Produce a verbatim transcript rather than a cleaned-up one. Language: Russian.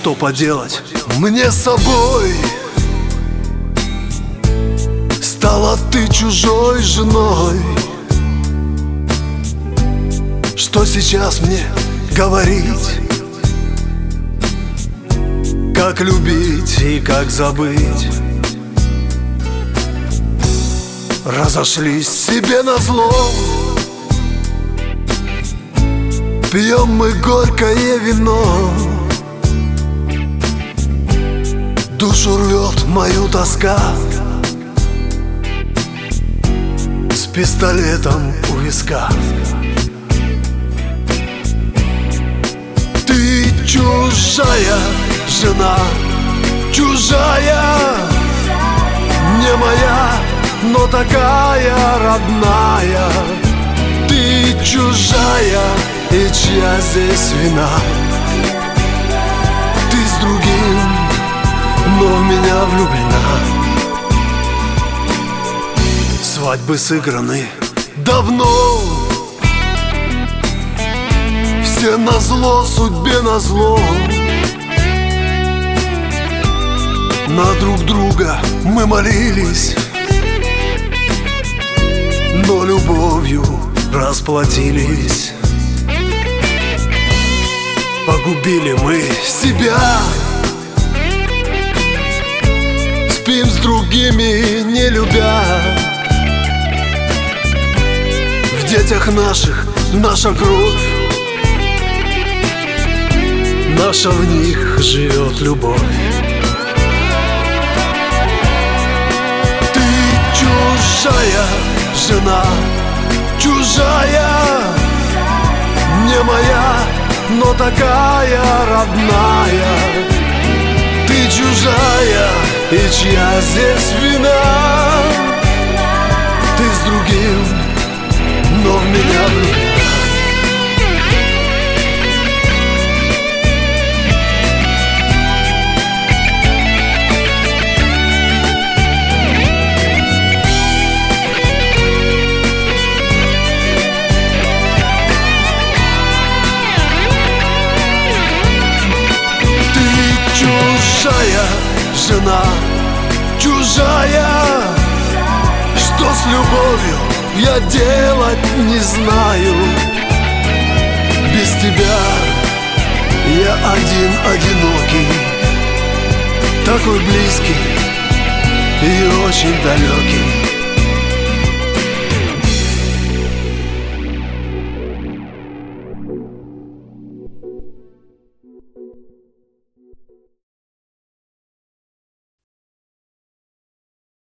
что поделать? Мне с собой стала ты чужой женой. Что сейчас мне говорить? Как любить и как забыть? Разошлись себе назло. Пьем мы горькое вино. Душу рвет мою тоска. С пистолетом у виска. Ты чужая жена, чужая, не моя, но такая родная. Ты чужая, и чья здесь вина? Ты с другим, но в меня влюблена. Свадьбы сыграны давно. Все назло, судьбе назло. На друг друга мы молились, но любовью расплатились. Погубили мы себя. Спим с другими, не любя. В детях наших наша кровь, наша в них живет любовь. Ты чужая жена, чужая, не моя, но такая родная. Ты чужая, и чья здесь вина? Ты с другим, но в меня влюблена. Чужая жена, чужая, что с любовью я делать не знаю. Без тебя я один одинокий, такой близкий и очень далекий.